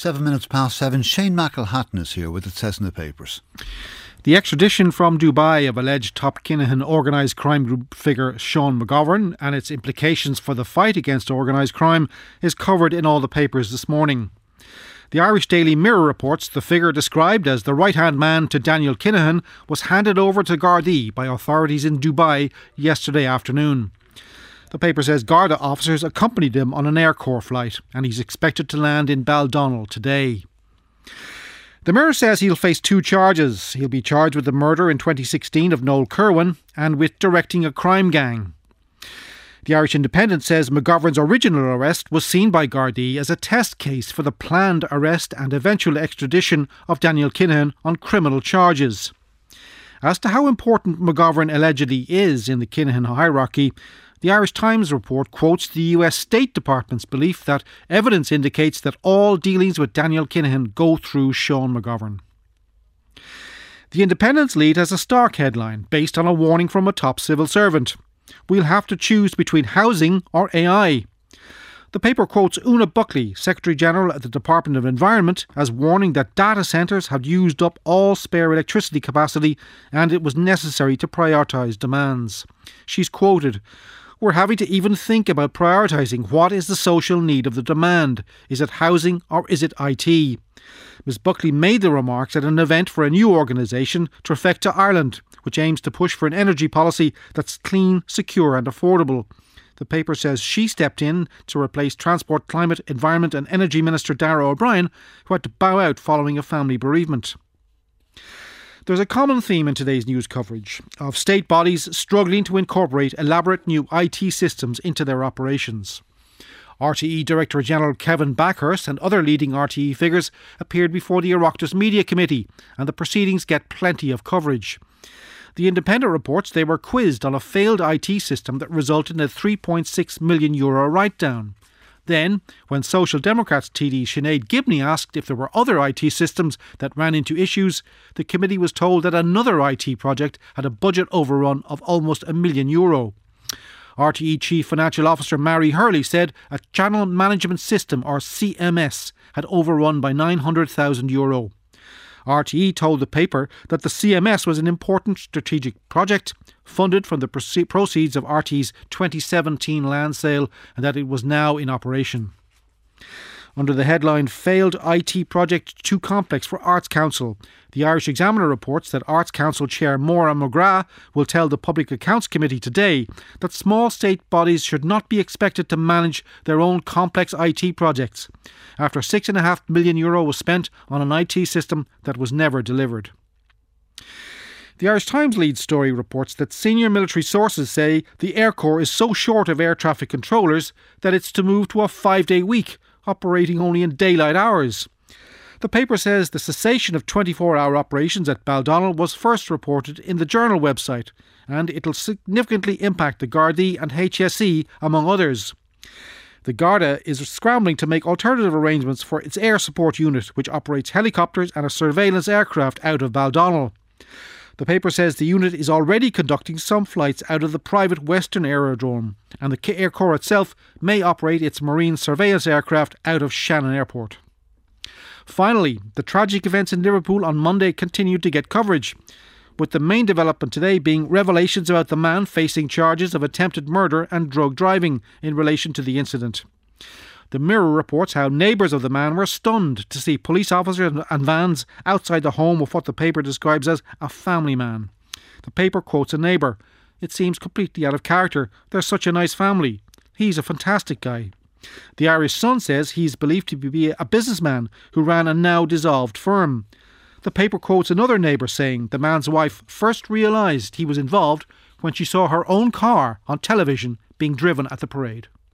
7:07. Shane McElhatton is here with It Says in the Papers. The extradition from Dubai of alleged top Kinahan organised crime group figure Sean McGovern and its implications for the fight against organised crime is covered in all the papers this morning. The Irish Daily Mirror reports the figure described as the right-hand man to Daniel Kinahan was handed over to Gardaí by authorities in Dubai yesterday afternoon. The paper says Garda officers accompanied him on an Air Corps flight and he's expected to land in Baldonnel today. The Mirror says he'll face 2 charges. He'll be charged with the murder in 2016 of Noel Kerwin and with directing a crime gang. The Irish Independent says McGovern's original arrest was seen by Gardaí as a test case for the planned arrest and eventual extradition of Daniel Kinahan on criminal charges. As to how important McGovern allegedly is in the Kinahan hierarchy, the Irish Times report quotes the US State Department's belief that evidence indicates that all dealings with Daniel Kinahan go through Sean McGovern. The Independent's lead has a stark headline based on a warning from a top civil servant. We'll have to choose between housing or AI. The paper quotes Una Buckley, Secretary-General at the Department of Environment, as warning that data centres had used up all spare electricity capacity and it was necessary to prioritise demands. She's quoted, "We're having to even think about prioritising what is the social need of the demand. Is it housing or is it IT?" Ms Buckley made the remarks at an event for a new organisation, Trifecta Ireland, which aims to push for an energy policy that's clean, secure and affordable. The paper says she stepped in to replace Transport, Climate, Environment and Energy Minister Darragh O'Brien, who had to bow out following a family bereavement. There's a common theme in today's news coverage of state bodies struggling to incorporate elaborate new IT systems into their operations. RTE Director General Kevin Backhurst and other leading RTE figures appeared before the Oireachtas Media Committee, and the proceedings get plenty of coverage. The Independent reports they were quizzed on a failed IT system that resulted in a €3.6 million write-down. Then, when Social Democrats TD Sinead Gibney asked if there were other IT systems that ran into issues, the committee was told that another IT project had a budget overrun of almost €1 million. RTE Chief Financial Officer Mary Hurley said a Channel Management System, or CMS, had overrun by €900,000. RTE told the paper that the CMS was an important strategic project funded from the proceeds of RTE's 2017 land sale and that it was now in operation. Under the headline "Failed IT Project Too Complex for Arts Council," the Irish Examiner reports that Arts Council Chair Maura McGrath will tell the Public Accounts Committee today that small state bodies should not be expected to manage their own complex IT projects, after €6.5 million was spent on an IT system that was never delivered. The Irish Times lead story reports that senior military sources say the Air Corps is so short of air traffic controllers that it's to move to a 5-day week, operating only in daylight hours. The paper says the cessation of 24-hour operations at Baldonnel was first reported in the Journal website, and it'll significantly impact the Gardaí and HSE, among others. The Garda is scrambling to make alternative arrangements for its air support unit, which operates helicopters and a surveillance aircraft out of Baldonnel. The paper says the unit is already conducting some flights out of the private Western Aerodrome, and the Air Corps itself may operate its marine surveillance aircraft out of Shannon Airport. Finally, the tragic events in Liverpool on Monday continued to get coverage, with the main development today being revelations about the man facing charges of attempted murder and drug driving in relation to the incident. The Mirror reports how neighbours of the man were stunned to see police officers and vans outside the home of what the paper describes as a family man. The paper quotes a neighbour. "It seems completely out of character. They're such a nice family. He's a fantastic guy." The Irish Sun says he's believed to be a businessman who ran a now dissolved firm. The paper quotes another neighbour saying the man's wife first realised he was involved when she saw her own car on television being driven at the parade.